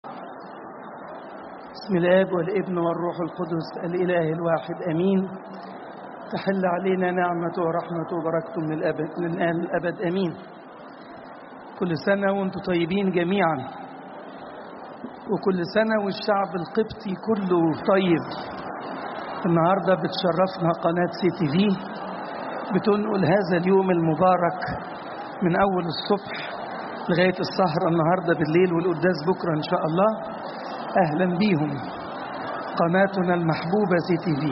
بسم الآب والابن والروح القدس الإله الواحد أمين. تحل علينا نعمته ورحمته وبركته من الآن الأبد أمين. كل سنة وانتم طيبين جميعا، وكل سنة والشعب القبطي كله طيب. النهاردة بتشرفنا قناة CTV، بتنقل هذا اليوم المبارك من أول الصبح لغاية السهرة النهاردة بالليل والقداس بكرة إن شاء الله. أهلا بيهم قناتنا المحبوبة CTV.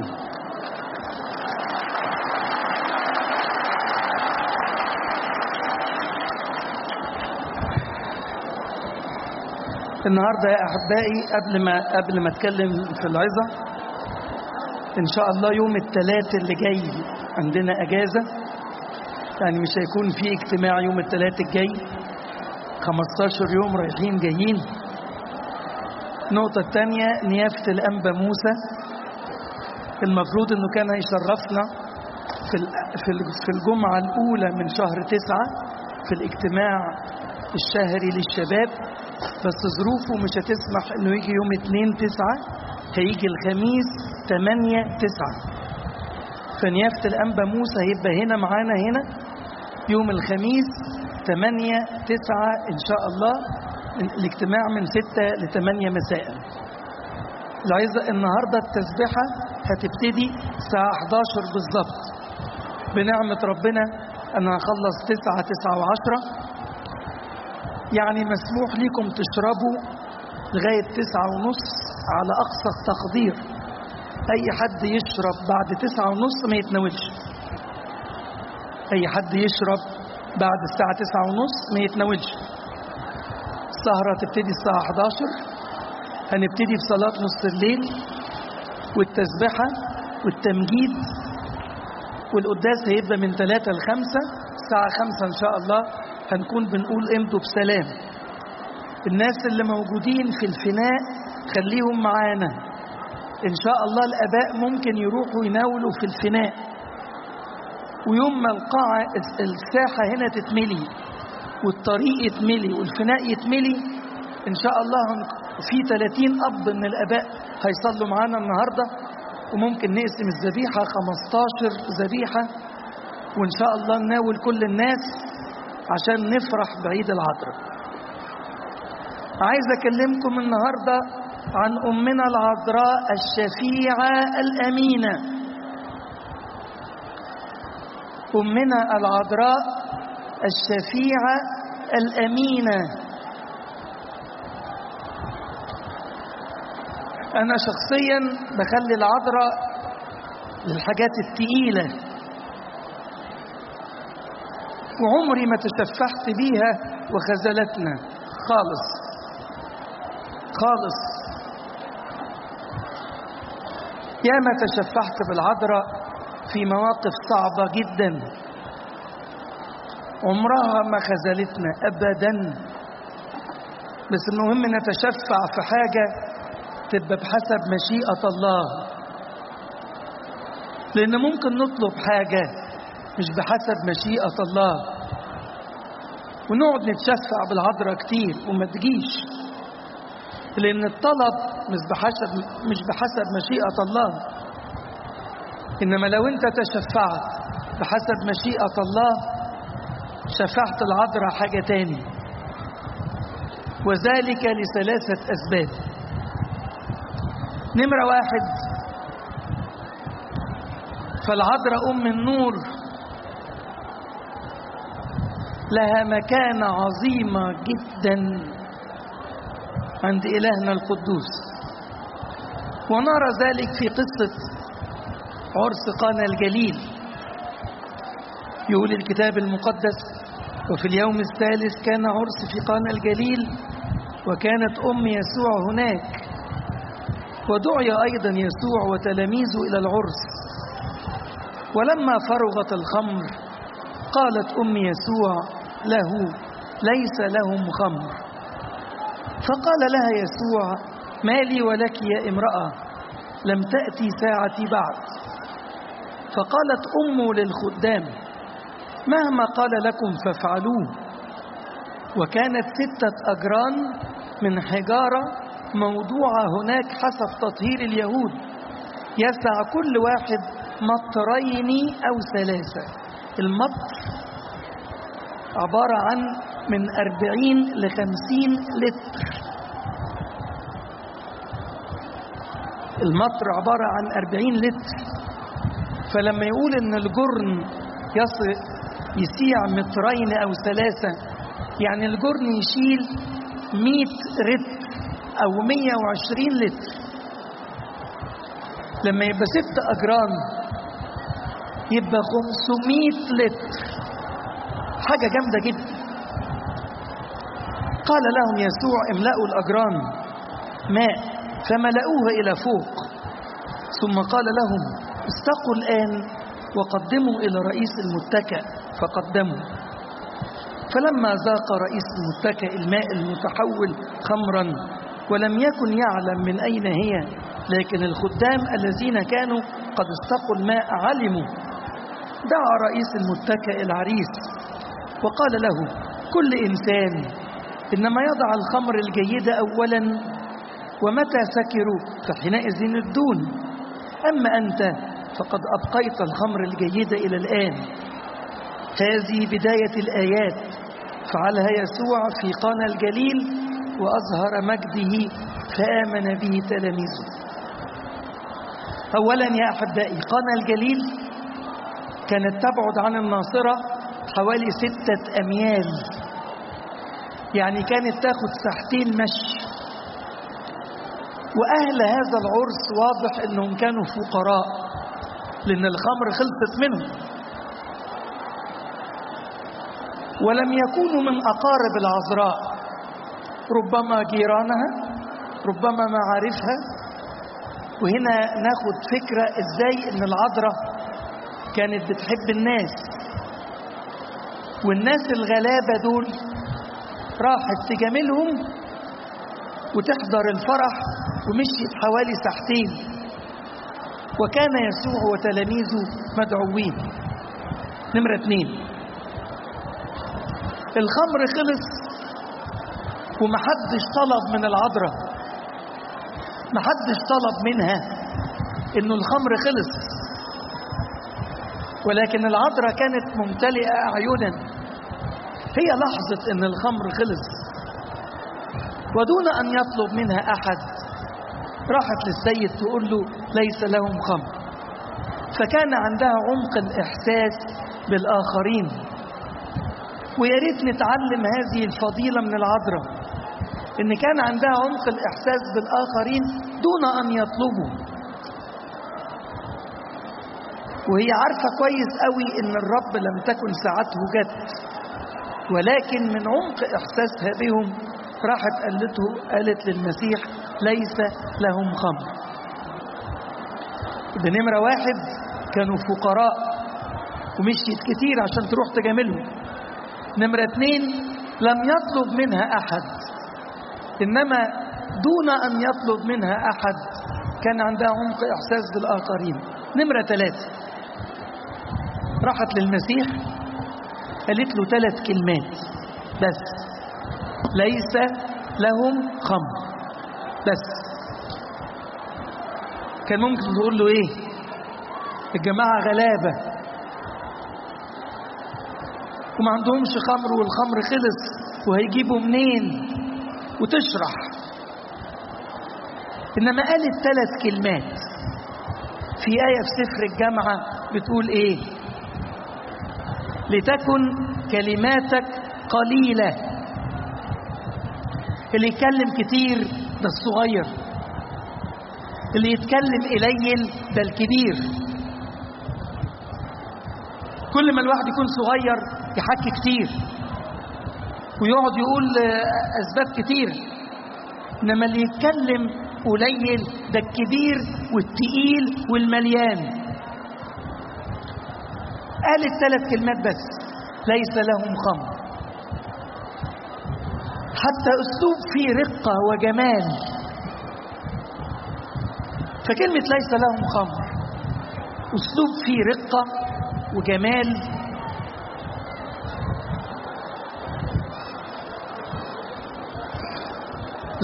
النهاردة يا أحبائي قبل ما أتكلم في العظة، إن شاء الله يوم الثلاث اللي جاي عندنا أجازة، يعني مش هيكون في اجتماع يوم الثلاث الجاي. 15 يوم رايحين جايين. النقطة الثانية نيافة الأنبا موسى، المفروض أنه كان يشرفنا في الجمعة الأولى من شهر 9 في الاجتماع الشهري للشباب، بس ظروفه مش هتسمح أنه يجي يوم 2/9، هيجي الخميس 8/9. فنيافة الأنبا موسى هيبقى هنا معانا هنا يوم الخميس 8/9 إن شاء الله. الاجتماع من 6 ل8 مساء. العظة النهاردة التسبيحة هتبتدي الساعة 11 بالظبط بنعمة ربنا. أنا هخلص 9 و10، يعني مسموح لكم تشربوا لغاية 9:30 على أقصى التقدير. أي حد يشرب بعد 9:30 ما يتناولش. أي حد يشرب بعد الساعة 9:30 ما يتناولش. السهرة تبتدي الساعة 11، هنبتدي بصلاة نص الليل والتسبيحة والتمجيد، والقداس هيبقى من 3 ل5. الساعة 5 إن شاء الله هنكون بنقول امضوا بسلام. الناس اللي موجودين في الفناء خليهم معانا إن شاء الله. الآباء ممكن يروحوا يناولوا في الفناء، ويوم ما القاعة الساحة هنا تتملي والطريق يتملي والفناء يتملي إن شاء الله في 30 أب من الآباء هيصلوا معانا النهاردة، وممكن نقسم الذبيحة 15 ذبيحة، وإن شاء الله نناول كل الناس عشان نفرح بعيد العذراء. عايز أكلمكم النهاردة عن أمنا العذراء الشفيعة الأمينة. أمنا العذراء الشفيعة الأمينة. أنا شخصيا بخلي العذراء للحاجات التقيلة، وعمري ما تشفعت بيها وخذلتنا خالص خالص. ياما تشفعت بالعذراء في مواقف صعبة جدا، عمرها ما خذلتنا أبدا. بس المهم نتشفع في حاجة تبقى بحسب مشيئة الله، لأن ممكن نطلب حاجة مش بحسب مشيئة الله ونقعد نتشفع بالعذراء كتير وما تجيش، لأن الطلب مش بحسب مشيئة الله. إنما لو أنت تشفعت بحسب مشيئة الله، شفعت العذراء حاجة تاني، وذلك لثلاثة أسباب. نمرة 1، فالعذراء أم النور لها مكانة عظيمة جدا عند إلهنا القدوس، ونرى ذلك في قصة عرس قانا الجليل. يقول الكتاب المقدس: وفي اليوم الثالث كان عرس في قانا الجليل، وكانت أم يسوع هناك، ودعي أيضا يسوع وتلاميذه إلى العرس. ولما فرغت الخمر قالت أم يسوع له: ليس لهم خمر. فقال لها يسوع: ما لي ولك يا امرأة، لم تأتي ساعتي بعد. فقالت أمه للخدام: مهما قال لكم فافعلوه. وكانت 6 أجران من حجارة موضوعة هناك حسب تطهير اليهود، يسع كل واحد مطرين أو 3. المطر عبارة عن من 40 ل 50 لتر. المطر عبارة عن 40 لتر. فلما يقول إن الجرن يسيع مترين أو 3، يعني الجرن يشيل 100 لتر أو 120 لتر. لما يبقى 6 أجرام يبقى 500 لتر، حاجة جامدة جدا. قال لهم يسوع: املأوا الأجرام ماء، فملأوها إلى فوق. ثم قال لهم: استقوا الآن وقدموا إلى رئيس المتكأ، فقدموا. فلما ذاق رئيس المتكأ الماء المتحول خمرا ولم يكن يعلم من أين هي، لكن الخدام الذين كانوا قد استقوا الماء علموا، دعا رئيس المتكأ العريس وقال له: كل إنسان إنما يضع الخمر الجيدة أولا، ومتى سكروا فحينئذ الدون، أما أنت فقد أبقيت الخمر الجيدة إلى الآن. هذه بداية الآيات فعلها يسوع في قانا الجليل وأظهر مجده فآمن به تلاميذه. أولا يا أحبائي، قانا الجليل كانت تبعد عن الناصرة حوالي 6 أميال، يعني كانت تاخد 2 ساعة مشي. وأهل هذا العرس واضح أنهم كانوا فقراء، لأن الخمر خلصت منهم، ولم يكونوا من أقارب العذراء، ربما جيرانها، ربما معارفها. وهنا ناخد فكرة إزاي أن العذراء كانت بتحب الناس، والناس الغلابة دول راحت تجاملهم وتحضر الفرح، ومشيت حوالي 2 ساعة. وكان يسوع وتلاميذه مدعوين. نمرة 2، الخمر خلص ومحدش طلب من العذراء، محدش طلب منها انه الخمر خلص، ولكن العذراء كانت ممتلئة أعينا. هي لحظة ان الخمر خلص، ودون ان يطلب منها احد راحت للسيد تقول له: ليس لهم خمر. فكان عندها عمق الإحساس بالآخرين. ويا ريت نتعلم هذه الفضيلة من العذراء، إن كان عندها عمق الإحساس بالآخرين دون أن يطلبوا. وهي عارفة كويس قوي إن الرب لم تكن ساعته جت، ولكن من عمق إحساسها بهم راحت قالت للمسيح: ليس لهم خمر. ده نمرة 1، كانوا فقراء ومشيت كتير عشان تروح تجاملهم. نمرة 2، لم يطلب منها أحد، إنما دون أن يطلب منها أحد كان عندها عمق إحساس بالآخرين. نمرة 3، راحت للمسيح قالت له 3 كلمات بس: ليس لهم خمر. بس كان ممكن تقول له ايه؟ الجماعة غلابة وما عندهمش خمر والخمر خلص وهيجيبوا منين، وتشرح. إنما قالت 3 كلمات في آية في سفر الجامعة بتقول ايه؟ لتكن كلماتك قليلة. اللي يتكلم كتير ده الصغير، اللي يتكلم قليل ده الكبير. كل ما الواحد يكون صغير يحكي كتير ويقعد يقول أسباب كتير، إنما اللي يتكلم قليل ده الكبير والتقيل والمليان. قالت 3 كلمات بس: ليس لهم خمر. حتى أسلوب فيه رقة وجمال. فكلمة ليس لهم خمر أسلوب فيه رقة وجمال.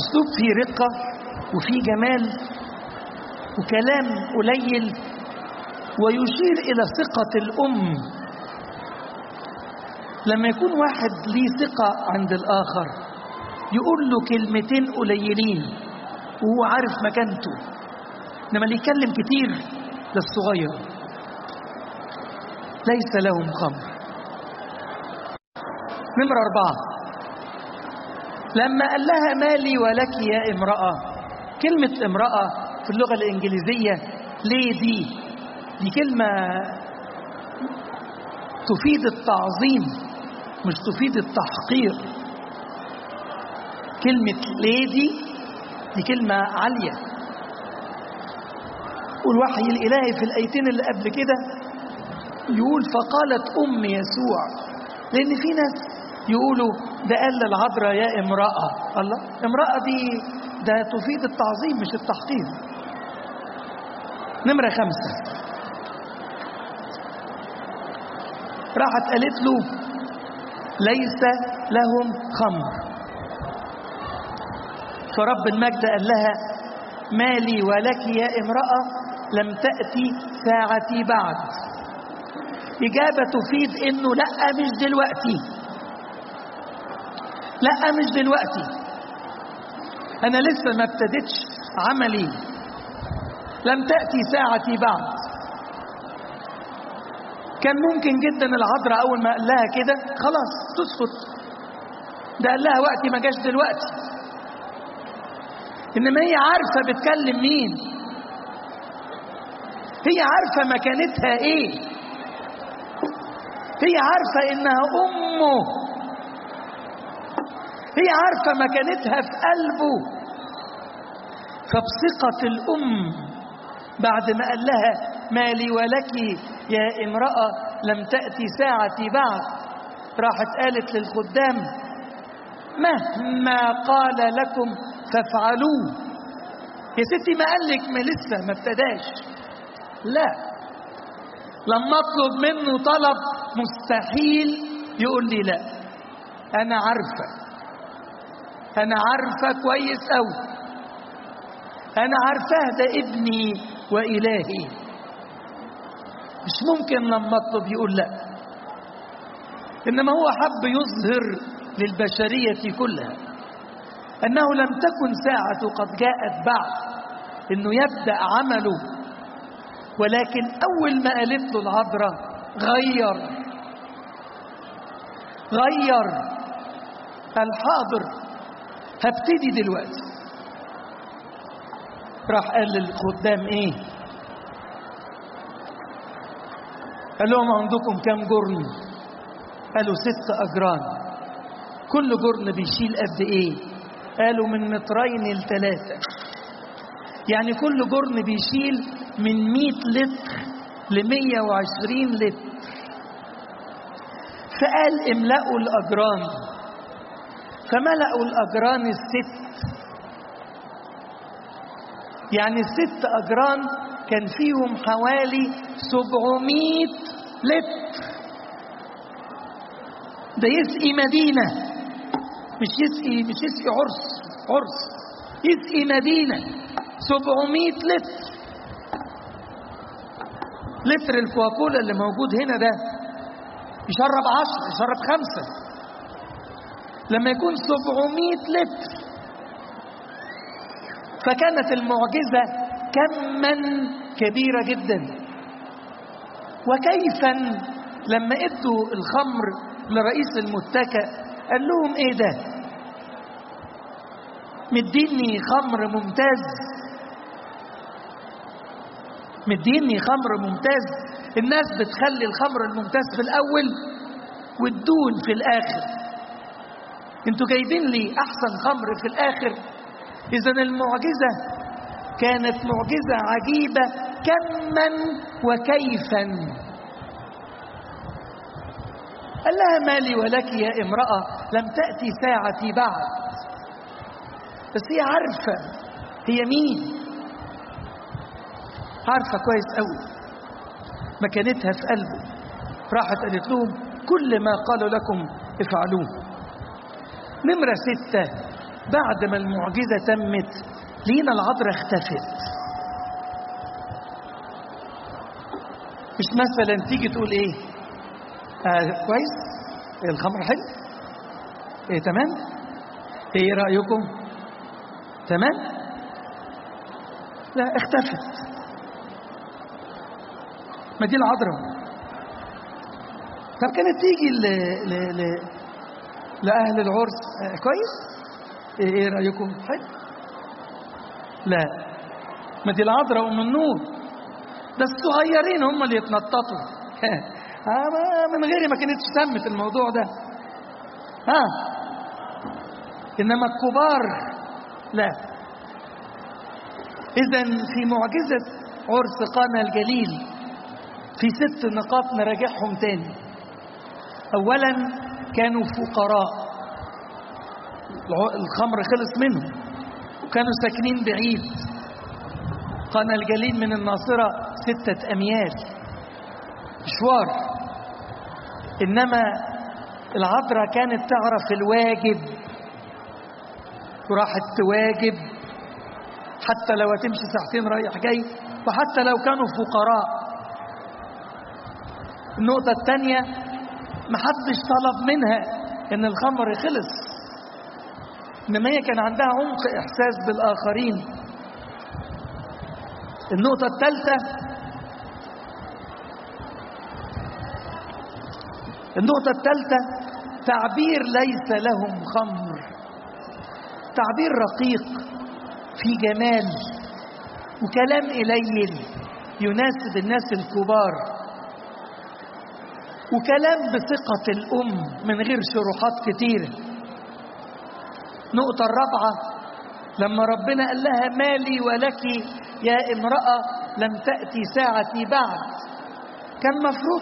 أسلوب فيه رقة وفيه جمال وكلام قليل، ويشير إلى ثقة الأم. لما يكون واحد ليه ثقة عند الآخر يقول له كلمتين قليلين وهو عارف مكانته، إنما اللي يتكلم كتير للصغير. ليس لهم خمر. نمرة 4، لما قال لها مالي ولك يا امرأة. كلمة امرأة في اللغة الإنجليزية ليدي، دي كلمة تفيد التعظيم مش تفيد التحقير. كلمة ليدي دي كلمة عالية. والوحي الإلهي في الآيتين اللي قبل كده يقول فقالت أم يسوع، لأن في ناس يقولوا ده قال للعذراء يا امرأة. الله، امرأة دي ده تفيد التعظيم مش التحقير. نمرة 5، راحت قالت له ليس لهم خمر. فرب المجد قال لها مالي ولك يا امرأة لم تأتي ساعتي بعد. إجابة تفيد إنه لأ مش دلوقتي، لأ مش دلوقتي، أنا لسه ما ابتدتش عملي، لم تأتي ساعتي بعد. كان ممكن جدا العذراء أول ما قال لها كده خلاص تسكت، ده قال لها وقتي ما جاش دلوقتي. إنما هي عارفة بتكلم مين، هي عارفة مكانتها إيه، هي عارفة إنها أمه، هي عارفة مكانتها في قلبه. فبثقة الأم بعد ما قال لها مالي ولك يا امرأة لم تأتي ساعتي بعد، راحت قالت للخدام مهما قال لكم فافعلوه. يا ستي ما قالك ما لسه ما ابتداش، لا، لما اطلب منه طلب مستحيل يقول لي لا. انا عارفة كويس قوي، انا عارفاه ده ابني وإلهي، مش ممكن لما اطلب يقول لا. انما هو حب يظهر للبشرية كلها انه لم تكن ساعة قد جاءت بعد انه يبدأ عمله. ولكن اول ما قالت له العذراء غير الحاضر، هبتدي دلوقتي. راح قال للخدام ايه؟ قال لهم عندكم كام جرن؟ قالوا 6 أجران. كل جرن بيشيل قد ايه؟ قالوا من 2 ل3، يعني كل جرن بيشيل من 100 لتر ل120 لتر. فقال املأوا الأجران، فملأوا الأجران 6. يعني 6 أجران كان فيهم حوالي 700 لتر. ده يسقي مدينة، مش يسقي عرس، يسقي مدينة 700 لتر. لتر الكوكولا اللي موجود هنا ده يشرب 10، يشرب 5. لما يكون 700 لتر، فكانت المعجزة كما كبيرة جدا. وكيفا لما ادوا الخمر لرئيس المتكأ قال لهم ايه ده؟ مديني خمر ممتاز، مديني خمر ممتاز. الناس بتخلي الخمر الممتاز في الأول والدون في الآخر، انتوا جايبين لي أحسن خمر في الآخر. إذن المعجزة كانت معجزة عجيبة كما وكيفا. قال لها مالي ولك يا امرأة لم تأتي ساعتي بعد. بس هي عارفة هي مين، عارفة كويس قوي مكانتها في قلبه. راحت قالت لهم كل ما قالوا لكم افعلوه. نمرة 6، بعد ما المعجزة تمت لينا العذراء اختفت. مش مثلا تيجي تقول ايه كويس الخمر حلو تمام ايه رأيكم تمام، لا اختفت. ما دي العذراء. طب كانت تيجي لأهل العرس كويس ايه رأيكم حلو، لا ما دي العذراء أم النور. ده الصغيرين هم اللي يتنططوا من غيري ما كانتش تمت الموضوع ده. إنما الكبار لا. إذن في معجزة عرس قانا الجليل في 6 نقاط نراجعهم تاني. أولا كانوا فقراء، الخمر خلص منهم، وكانوا ساكنين بعيد. قانا الجليل من الناصرة 6 أميال مشوار. إنما العذراء كانت تعرف الواجب وراحت تواجب، حتى لو هتمشي 2 ساعة رايح جاي، وحتى لو كانوا فقراء. النقطة الثانية محدش طلب منها ان الخمر خلص، انما هي كان عندها عمق احساس بالاخرين. النقطة الثالثة تعبير ليس لهم خمر، تعبير رقيق في جمال وكلام قليل يناسب الناس الكبار، وكلام بثقة الأم من غير شروحات كتيرة. النقطة الرابعة لما ربنا قال لها مالي ولك يا امرأة لم تأتي ساعتي بعد، كان مفروض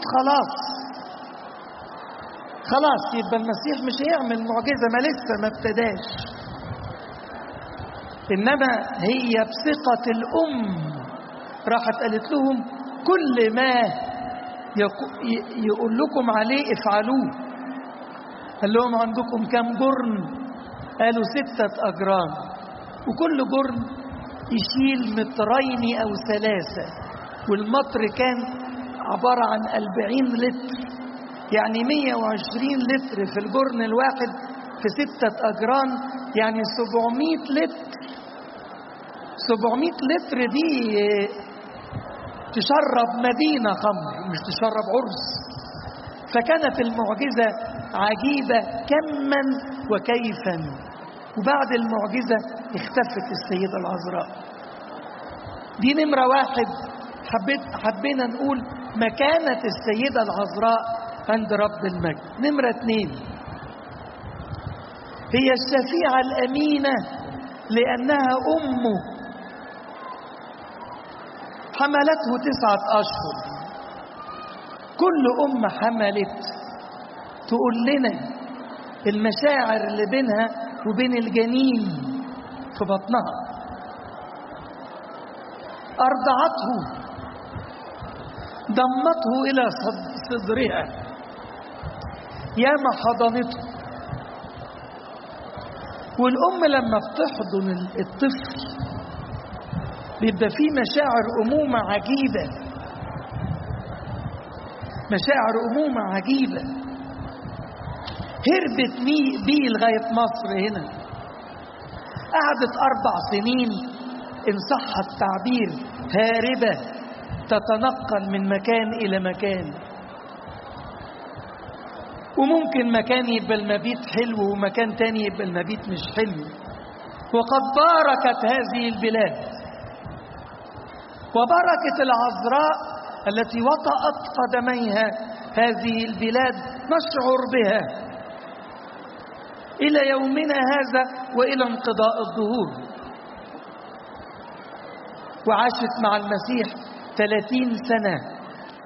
خلاص يبقى المسيح مش هيعمل معجزة، ما لسه ما ابتداش. إنما هي بثقة الأم راحت قالت لهم كل ما يقول لكم عليه افعلوه. قال لهم عندكم كم جرن؟ قالوا 6 أجران، وكل جرن يشيل 2 متر أو 3، والمطر كان عبارة عن 40 لتر، يعني 120 لتر في الجرن الواحد في 6 أجران، يعني 700 لتر. 700 لتر دي تشرب مدينة خمر، مش تشرب عرس. فكانت المعجزة عجيبة كما وكيفا. وبعد المعجزة اختفت السيدة العذراء. دي نمرة 1 حبينا نقول مكانة السيدة العذراء عند رب المجد. نمرة 2 هي الشفيعة الأمينة لأنها أمه، حملته 9 أشهر. كل أم حملت تقول لنا المشاعر اللي بينها وبين الجنين في بطنها. أرضعته، ضمته إلى صدرها، ياما حضنته. والأم لما بتحضن الطفل بيبقى فيه مشاعر أمومة عجيبة، مشاعر أمومة عجيبة. هربت بيه لغاية مصر هنا، قعدت 4 سنين إن صح التعبير هاربة، تتنقل من مكان إلى مكان. وممكن مكان يبقى المبيت حلو ومكان تاني يبقى المبيت مش حلو. وقد باركت هذه البلاد، وبركة العذراء التي وطأت قدميها هذه البلاد نشعر بها إلى يومنا هذا وإلى انقضاء الدهور. وعاشت مع المسيح 30 سنة.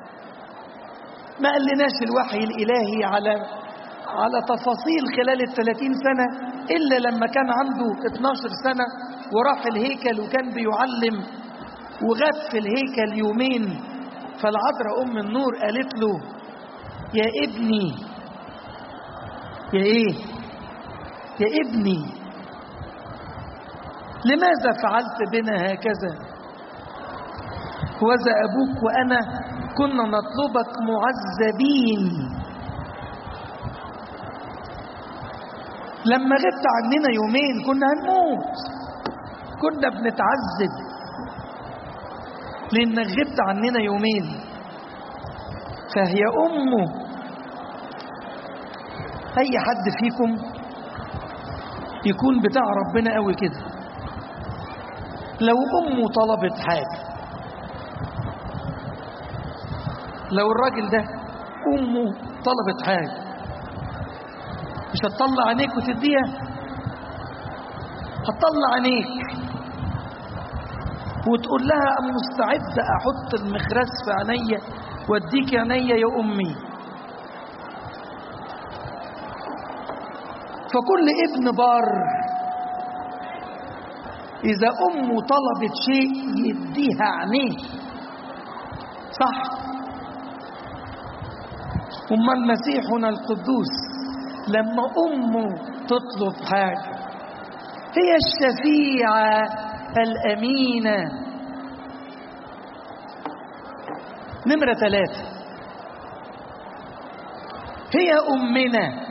ما قالناش الوحي الإلهي على تفاصيل خلال 30 سنة إلا لما كان عنده 12 سنة وراح الهيكل وكان بيعلم وغاب في الهيكل 2 يوم. فالعذراء أم النور قالت له يا ابني، يا إيه؟ يا ابني لماذا فعلت بنا هكذا؟ وذا أبوك وأنا كنا نطلبك معذبين. لما غبت عننا يومين كنا هنموت، كنا بنتعذب لأنك غبت عننا يومين. فهي أمه. أي حد فيكم يكون بتاع ربنا قوي كده، لو أمه طلبت حاجة، لو الراجل ده أمه طلبت حاجة، مش هتطلع عينيك وتديها؟ هتطلع عينيك وتقول لها أنا مستعد أحط المخرس في عينيا واديك عينيا يا أمي. فكل ابن بار إذا أمه طلبت شيء يديها عينيه، صح؟ أمال مسيحنا القدوس لما أمه تطلب حاجة هي الشفيعة الأمينة. نمرة 3 هي أمنا.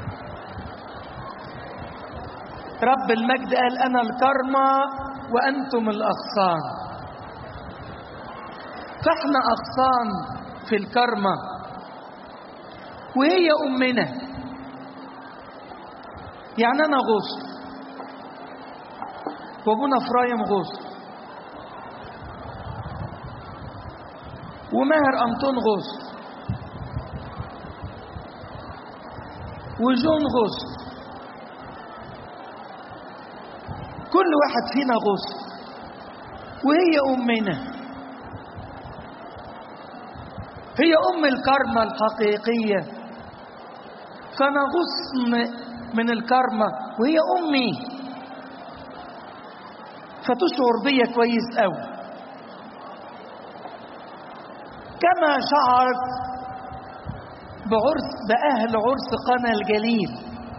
رب المجد قال أنا الكرمة وأنتم الأغصان. فإحنا أغصان في الكرمة وهي أمنا. يعني أنا غصن وابونا فرايم غصن وماهر أنطون غصن وجون غصن، كل واحد فينا غصن وهي أمنا. هي أم الكرمة الحقيقية. فأنا غصن من الكرمة وهي أمي، فتشعر بيا كويس قوي كما شعرت بأهل عرس قنا الجليل.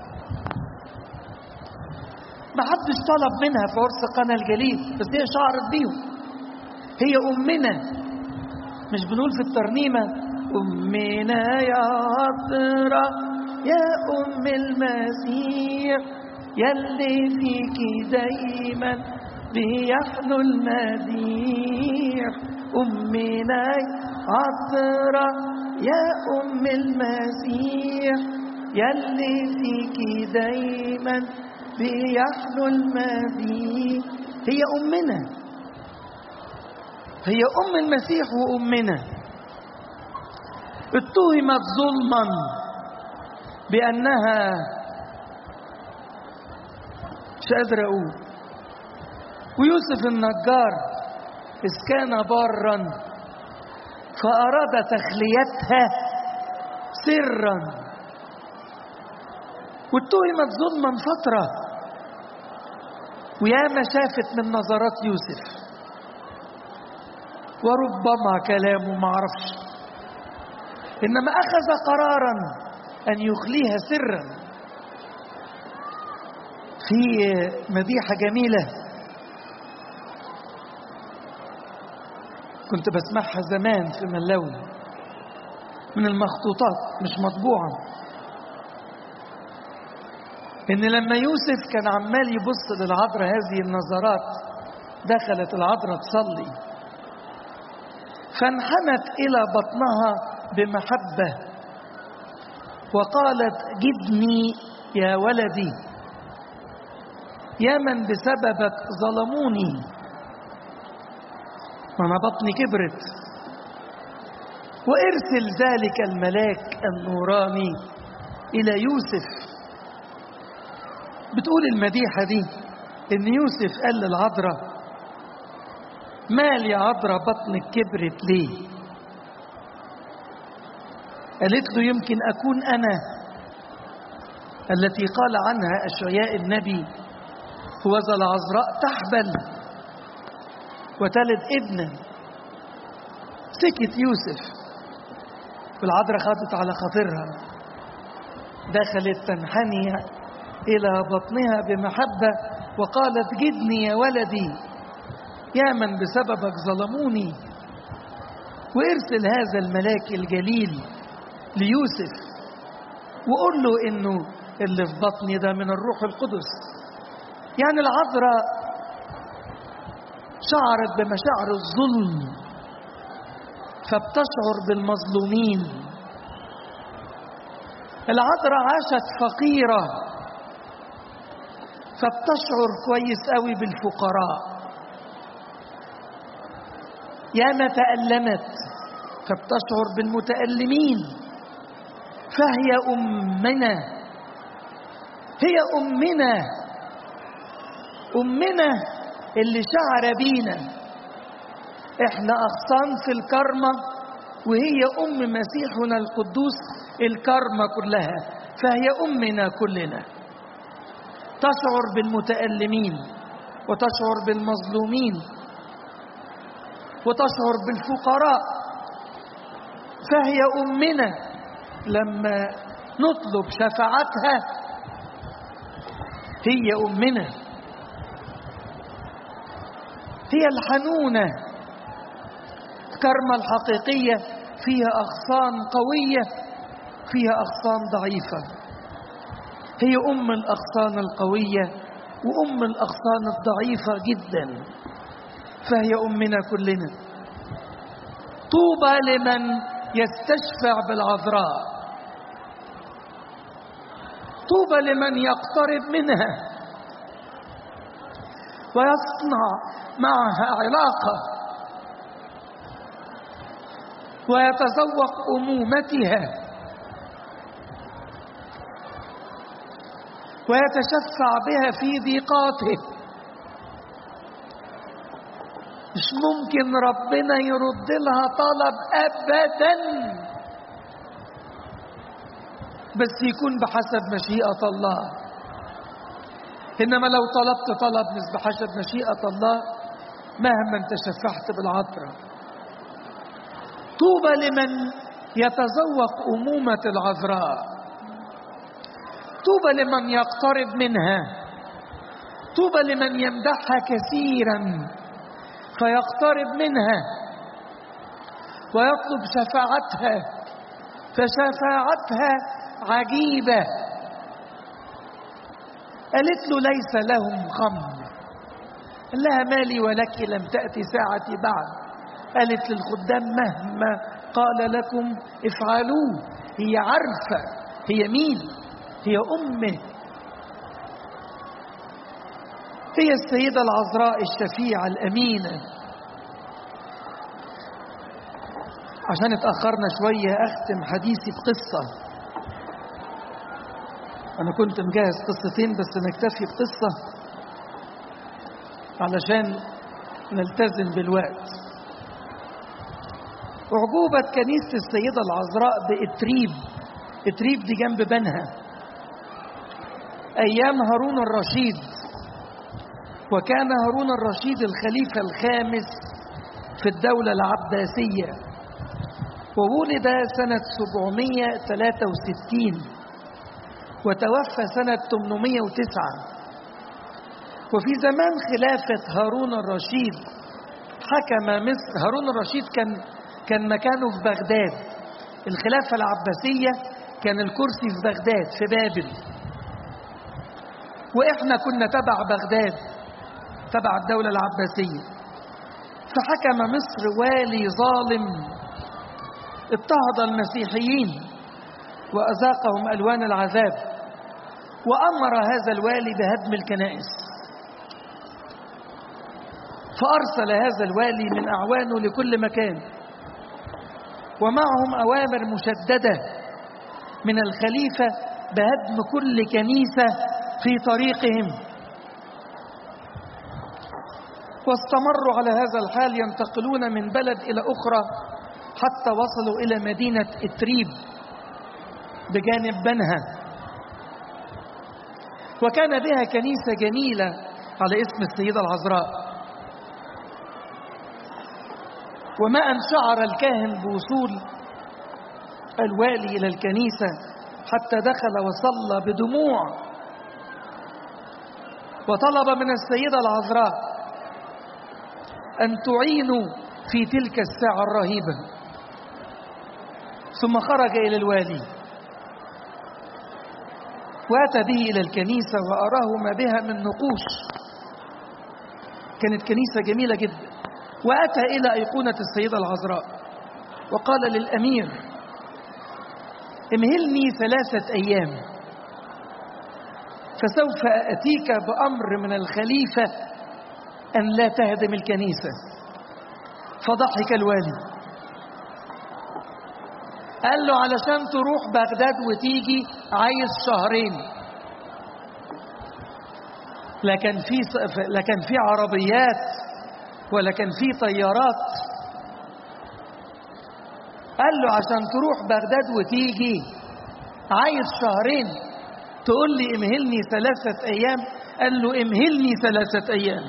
ما حدش طلب منها في عرس قنا الجليل، بس هي شعرت بيهم. هي أمنا. مش بنقول في الترنيمة أمنا يا عطرة يا أم المسيح يلي فيكي دايما بيحلو المديح. أمنا عطرة يا أم المسيح يلي فيكي دايما بيحلو المديح. هي أمنا، هي أم المسيح وأمنا. اتهمت ظلما بأنها مش قادر أقول. ويوسف النجار إذ كان بارا فأراد تخليتها سرا، واتهمت ظلما فترة وياما شافت من نظرات يوسف وربما كلامه معرفش، إنما أخذ قرارا أن يخليها سرا. في مديحة جميلة كنت بسمعها زمان في ملون من المخطوطات مش مطبوعة، إن لما يوسف كان عمال يبص للعذراء هذه النظرات دخلت العذراء تصلي فانحنت إلى بطنها بمحبة وقالت جدني يا ولدي يا من بسببك ظلموني. أنا بطني كبرت. وارسل ذلك الملاك النوراني إلى يوسف. بتقول المديحة دي إن يوسف قال للعذراء مال يا عذراء بطنك كبرت ليه؟ قالت له يمكن أكون أنا التي قال عنها أشعياء النبي هوذا العذراء تحبل وتلد ابنا. سكت يوسف والعذراء خدت على خاطرها، دخلت تنحني إلى بطنها بمحبة وقالت جدني يا ولدي يا من بسببك ظلموني، وارسل هذا الملاك الجليل ليوسف وقول له إنه اللي في بطني ده من الروح القدس. يعني العذراء شعرت بمشاعر الظلم فبتشعر بالمظلومين. العذراء عاشت فقيرة فبتشعر كويس قوي بالفقراء. ياما تألمت فبتشعر بالمتألمين. فهي أمنا، هي أمنا اللي شعر بينا. احنا أغصان في الكرمة وهي أم مسيحنا القدوس الكرمة كلها، فهي أمنا كلنا. تشعر بالمتألمين وتشعر بالمظلومين وتشعر بالفقراء، فهي أمنا. لما نطلب شفاعتها هي أمنا، هي الحنونة. الكرمة الحقيقية فيها أغصان قوية فيها أغصان ضعيفة. هي أم الأغصان القوية وأم الأغصان الضعيفة جدا، فهي أمنا كلنا. طوبى لمن يستشفع بالعذراء، طوبى لمن يقترب منها ويصنع معها علاقة ويتذوق أمومتها ويتشفع بها في ضيقاته. مش ممكن ربنا يرد لها طلب أبدا، بس يكون بحسب مشيئة الله. إنما لو طلبت طلب مش بحسب مشيئة الله مهما انت شفعت بالعذراء. طوبى لمن يتذوق أمومة العذراء، طوبى لمن يقترب منها، طوبى لمن يمدحها كثيرا فيقترب منها ويطلب شفاعتها، فشفاعتها عجيبة. قالت له ليس لهم خمر، قال لها مالي ولك لم تأتي ساعتي بعد. قالت للخدام مهما قال لكم افعلوه. هي عارفة هي مين، هي أمه، هي السيدة العذراء الشفيعة الأمينة. عشان اتأخرنا شوية أختم حديثي بقصة. أنا كنت مجهز قصتين بس نكتفي بقصة علشان نلتزم بالوقت. أعجوبة كنيسة السيدة العذراء بإتريب. إتريب دي جنب بنها أيام هارون الرشيد، وكان هارون الرشيد الخليفة الخامس في الدولة العباسية، وولد سنة 763 وتوفى سنة 809. وفي زمان خلافة هارون الرشيد حكم مصر. هارون الرشيد كان مكانه في بغداد. الخلافة العباسية كان الكرسي في بغداد في بابل، وإحنا كنا تبع بغداد تبع الدولة العباسية. فحكم مصر والي ظالم اضطهد المسيحيين وأذاقهم ألوان العذاب، وأمر هذا الوالي بهدم الكنائس. فأرسل هذا الوالي من أعوانه لكل مكان، ومعهم أوامر مشددة من الخليفة بهدم كل كنيسة في طريقهم. واستمروا على هذا الحال ينتقلون من بلد إلى أخرى حتى وصلوا إلى مدينة إتريب بجانب بنها، وكان بها كنيسة جميلة على اسم السيدة العذراء. وما أن شعر الكاهن بوصول الوالي إلى الكنيسة حتى دخل وصلى بدموع وطلب من السيدة العذراء أن تعينوا في تلك الساعة الرهيبة. ثم خرج إلى الوالي وأتى به إلى الكنيسة وأراه ما بها من نقوش. كانت كنيسة جميلة جدا. وأتى إلى أيقونة السيدة العذراء وقال للأمير: امهلني 3 أيام فسوف أتيك بأمر من الخليفة أن لا تهدم الكنيسة. فضحك الوالي، قال له: علشان تروح بغداد وتيجي عايز 2 شهر. لا كان في عربيات ولا كان في طيارات. قال له: عشان تروح بغداد وتيجي عايز 2 شهر، تقول لي امهلني 3 أيام؟ قال له: امهلني 3 أيام.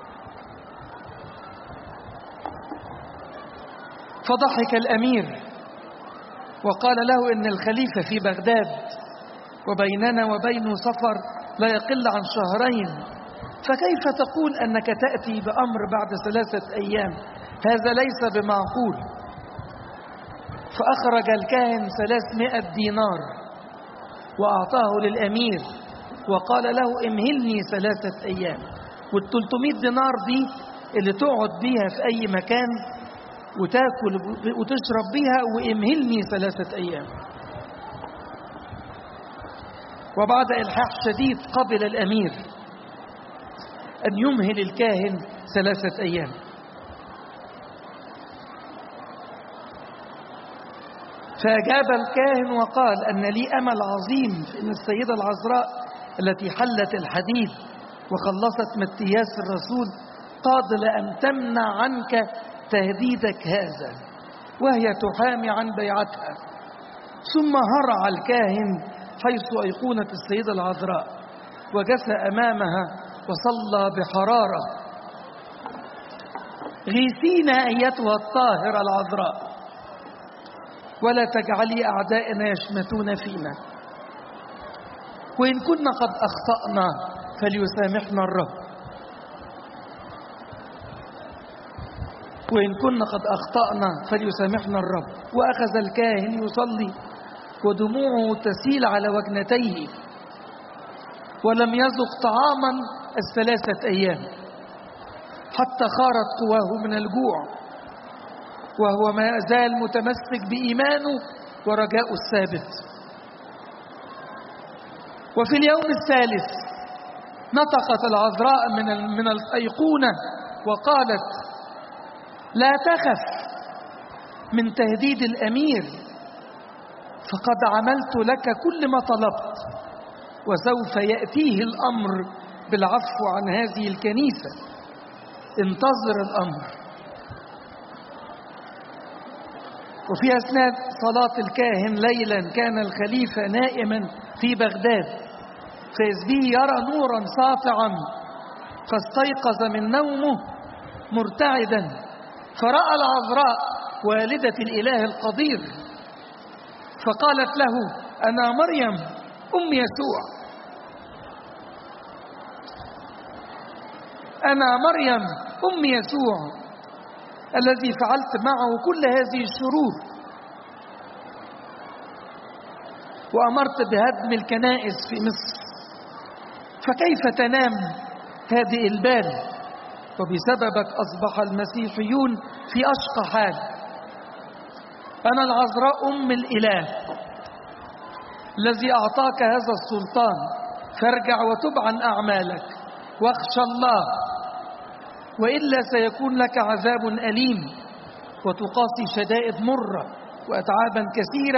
فضحك الأمير وقال له: إن الخليفة في بغداد وبيننا وبينه سفر لا يقل عن 2 شهر، فكيف تقول أنك تأتي بأمر بعد 3 أيام؟ هذا ليس بمعقول. فأخرج الكاهن 300 دينار وأعطاه للأمير وقال له: امهلني 3 أيام. وال300 دينار دي اللي تقعد بيها في أي مكان وتاكل وتشرب بيها، وامهلني 3 أيام. وبعد إلحاح شديد قبل الأمير أن يمهل الكاهن 3 أيام. فأجاب الكاهن وقال: أن لي أمل عظيم في أن السيدة العذراء التي حلت الحديد وخلصت متياس الرسول قادرة أن تمنع عنك تهديدك هذا، وهي تحامي عن بيعتها. ثم هرع الكاهن حيث أيقونة السيدة العذراء وجثى أمامها وصلى بحرارة: غيثينا أيتها الطاهرة العذراء، ولا تجعلي أعدائنا يشمتون فينا، وإن كنا قد أخطأنا فليسامحنا الرب، وإن كنا قد أخطأنا فليسامحنا الرب. وأخذ الكاهن يصلي ودموعه تسيل على وجنتيه، ولم يذق طعاما 3 أيام حتى خارت قواه من الجوع، وهو ما زال متمسك بإيمانه ورجاءه الثابت. وفي اليوم الثالث نطقت العذراء من الأيقونة وقالت: لا تخف من تهديد الأمير، فقد عملت لك كل ما طلبت، وسوف يأتيه الأمر بالعفو عن هذه الكنيسة. انتظر الأمر. وفي أثناء صلاة الكاهن ليلا كان الخليفة نائما في بغداد، فإذ به يرى نورا ساطعا، فاستيقظ من نومه مرتعدا، فرأى العذراء والدة الإله القدير، فقالت له: أنا مريم أم يسوع، أنا مريم أم يسوع الذي فعلت معه كل هذه الشرور، وأمرت بهدم الكنائس في مصر، فكيف تنام هذه البال؟ وبسببك أصبح المسيحيون في أشقى حال. أنا العذراء أم الإله الذي أعطاك هذا السلطان، فارجع وتب عن أعمالك واخشى الله، وإلا سيكون لك عذاب أليم وتقاسي شدائد مرة وأتعابا كثيرة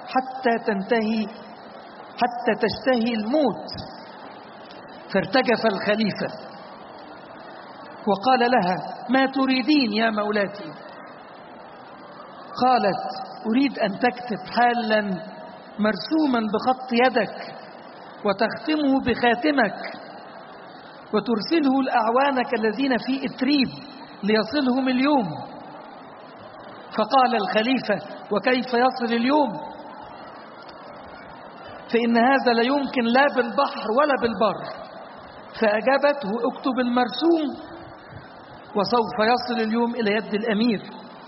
حتى تشتهي الموت. فارتجف الخليفة وقال لها: ما تريدين يا مولاتي؟ قالت: أريد أن تكتب حالا مرسوما بخط يدك وتختمه بخاتمك وترسله لأعوانك الذين في إتريب ليصلهم اليوم. فقال الخليفة: وكيف يصل اليوم؟ فإن هذا لا يمكن لا بالبحر ولا بالبر، فأجابته: اكتب المرسوم وسوف يصل اليوم إلى يد الأمير.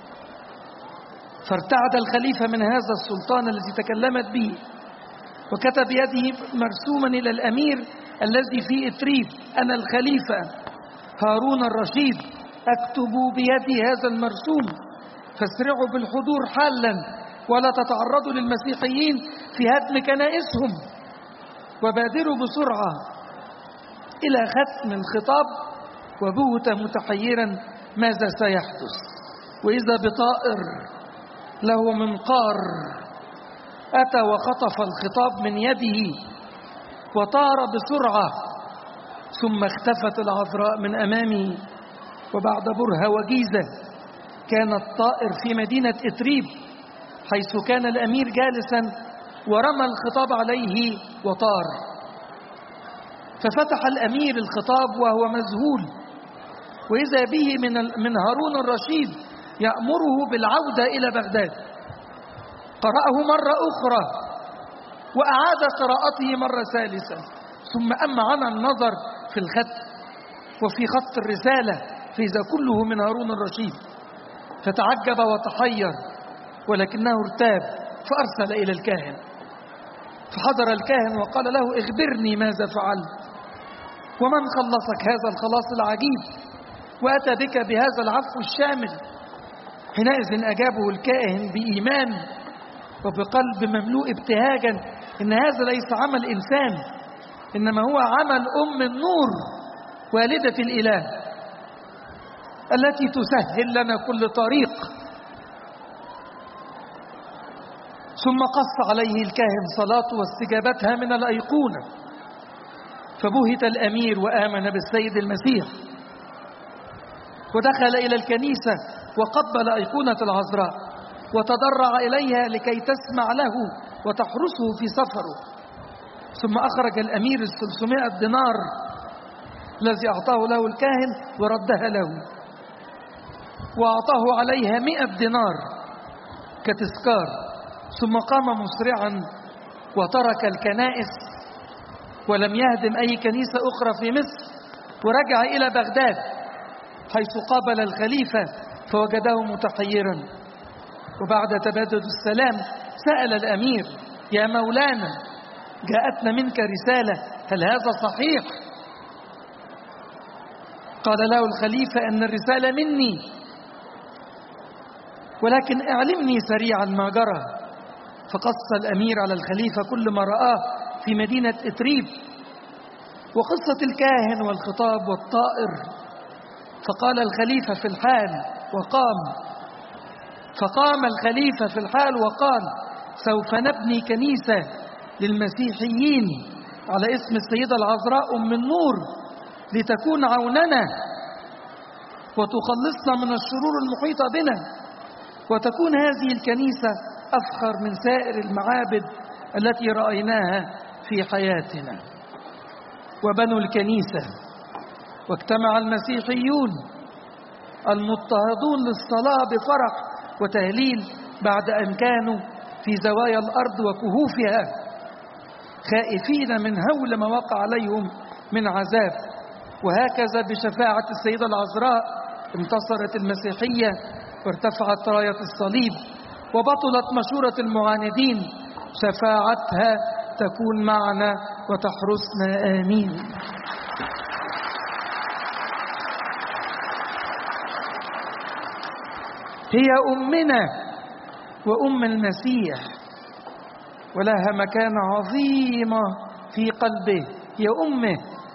فارتعد الخليفة من هذا السلطان الذي تكلمت به، وكتب بيده مرسوما إلى الأمير الذي في إتريب: أنا الخليفة هارون الرشيد أكتب بيدي هذا المرسوم، فاسرعوا بالحضور حالا ولا تتعرضوا للمسيحيين في هدم كنائسهم، وبادروا بسرعة إلى ختم الخطاب. وبهت متحيرا ماذا سيحدث، وإذا بطائر له منقار أتى وخطف الخطاب من يده وطار بسرعة، ثم اختفت العذراء من أمامه. وبعد برهة وجيزة كان الطائر في مدينة إتريب حيث كان الأمير جالسا، ورمى الخطاب عليه وطار. ففتح الأمير الخطاب وهو مذهول، وإذا به من هارون الرشيد يأمره بالعودة إلى بغداد. قرأه مرة أخرى وأعاد قراءته مرة ثالثة، ثم أمعن النظر في الخط وفي خط الرسالة، فإذا كله من هارون الرشيد، فتعجب وتحير، ولكنه ارتاب فأرسل إلى الكاهن. فحضر الكاهن وقال له: اخبرني ماذا فعلت، ومن خلصك هذا الخلاص العجيب وأتى بك بهذا العفو الشامل؟ حينئذ أجابه الكاهن بإيمان وبقلب مملوء ابتهاجا: إن هذا ليس عمل إنسان، إنما هو عمل أم النور والدة الإله التي تسهل لنا كل طريق. ثم قص عليه الكاهن صلاته واستجابتها من الأيقونة، فبهت الأمير وآمن بالسيد المسيح، ودخل إلى الكنيسة وقبل أيقونة العذراء وتضرع إليها لكي تسمع له وتحرسه في سفره. ثم أخرج الأمير 300 دينار الذي أعطاه له الكاهن وردها له، وأعطاه عليها 100 دينار كتذكار. ثم قام مسرعا وترك الكنائس ولم يهدم أي كنيسة أخرى في مصر، ورجع إلى بغداد حيث قابل الخليفة فوجده متحيرا. وبعد تبادل السلام سأل الأمير: يا مولانا، جاءتنا منك رسالة، هل هذا صحيح؟ قال له الخليفة: أن الرسالة مني، ولكن اعلمني سريعا ما جرى. فقص الأمير على الخليفة كل ما رآه في مدينة إتريب وقصة الكاهن والخطاب والطائر. فقال الخليفة في الحال فقام الخليفة في الحال وقال: سوف نبني كنيسة للمسيحيين على اسم السيدة العذراء أم النور، لتكون عوننا وتخلصنا من الشرور المحيطة بنا، وتكون هذه الكنيسة أفخر من سائر المعابد التي رأيناها في حياتنا. وبنوا الكنيسة، واجتمع المسيحيون المضطهدون للصلاة بفرح وتهليل بعد أن كانوا في زوايا الأرض وكهوفها خائفين من هول ما وقع عليهم من عذاب. وهكذا بشفاعة السيدة العذراء انتصرت المسيحية وارتفعت راية الصليب، وبطلت مشورة المعاندين. شفاعتها تكون معنا وتحرسنا، آمين. هي أمنا وأم المسيح، ولها مكانة عظيمة في قلبه، هي أمه.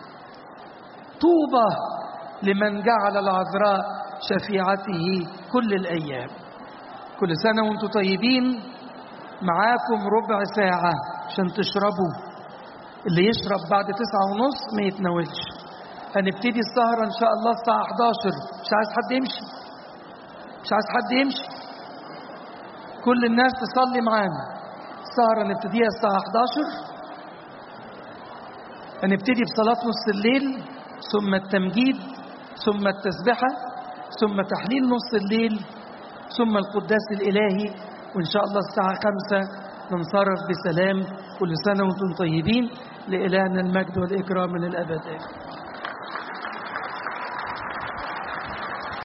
طوبى لمن جعل العذراء شفيعته كل الأيام. كل سنة وانتم طيبين. معاكم ربع ساعة عشان تشربوا. اللي يشرب بعد 9:30 ما يتناولش. هنبتدي السهرة إن شاء الله الساعة 11. مش عايز حد يمشي. كل الناس تصلي معانا. السهرة نبتديها الساعة 11. هنبتدي بصلاة نص الليل، ثم التمجيد، ثم التسبحة، ثم تحليل نص الليل، ثم القداس الإلهي. وإن شاء الله الساعة 5 ننصرف بسلام. كل سنة وانتم طيبين. لإلهنا المجد والإكرام من الأبد.